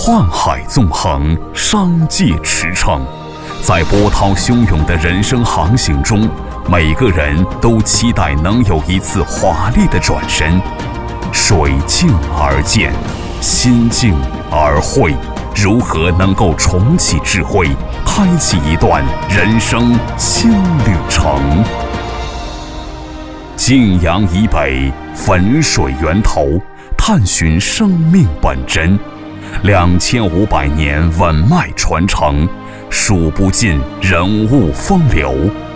宦海纵横，商界驰骋。在波涛汹涌的人生航行中，每个人都期待能有一次华丽的转身。水静而见，心静而会，如何能够重启智慧，开启一段人生新旅程？晋阳以北，汾水源头，探寻生命本真，2500年稳脉传承，数不尽人物风流。